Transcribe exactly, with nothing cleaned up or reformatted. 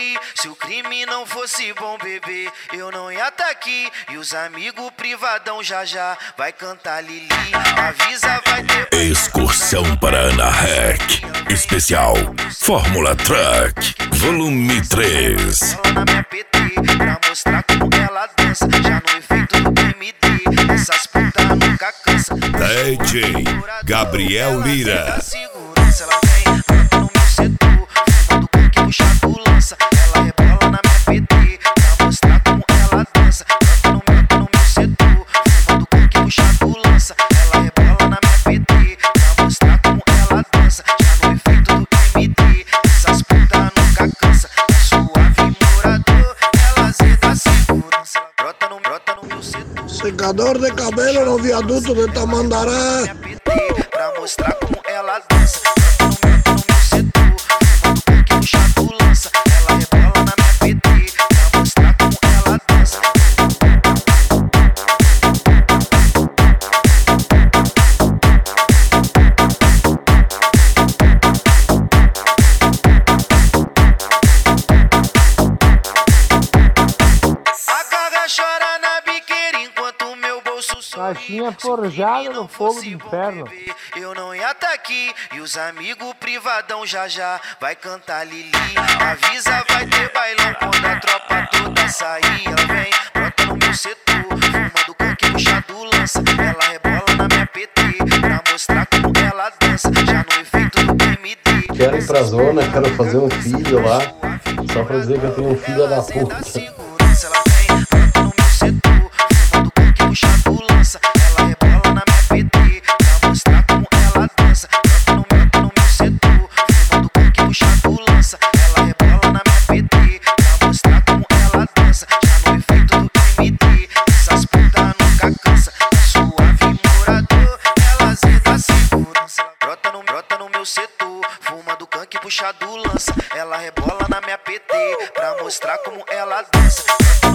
aqui. Se o crime não fosse bom, bebê, eu não ia tá aqui. E os amigos privadão já já vai cantar Lili. Avisa, vai ter Excursão para Ana Rec. Especial Fórmula Truck Volume três. Ela na minha P T pra mostrar como ela dança. Já no efeito do M D, essas putas nunca cansa. D J Gabriel Lira. Segurança, ela vem, brota no meu setor, fumando coque, puxado lança. Ela rebola na minha P T pra mostrar como ela dança. Brota no meu, no meu setor, fumando coque, puxado lança. Ela rebola na minha P T pra mostrar como ela dança. Já no efeito do M D, essas putas nunca cansa. Suave morador, ela zeda segurança. Ela brota no, brota no meu setor. Secador de cabelo no viaduto de Tamandaré. Pra mostrar como ela dança. No meu setor, fumando coque, puxado lança. Ela rebola na minha P T pra mostrar como ela dança. A carga chora na biqueira enquanto o meu bolso sorri. Caixinha forjada no fogo do inferno. Eu não ia tá aqui. E os amigos privadão já já vai cantar Lili. Avisa, vai ter bailão quando a tropa toda sair. Ela vem, brota no meu setor, fumando coque, puxado lança. Ela rebola na minha P T pra mostrar como ela dança. Já no efeito do M D. Quero ir pra zona, quero fazer um filho lá. Só pra dizer que eu tenho um filho da puta. Ela vem, brota no meu setor, fumando coque, puxado lança. Ela rebola na minha P T pra mostrar como ela dança. Brota no meu, no meu setor, fumando coque, puxado lança. Ela rebola na minha P T pra mostrar como ela dança. Já no efeito do M D, essas putas nunca cansa. Suave morador, ela zeda segurança. Ela brota no, brota no meu setor, fumando canque, puxado lança. Ela rebola na minha P T pra mostrar como ela dança.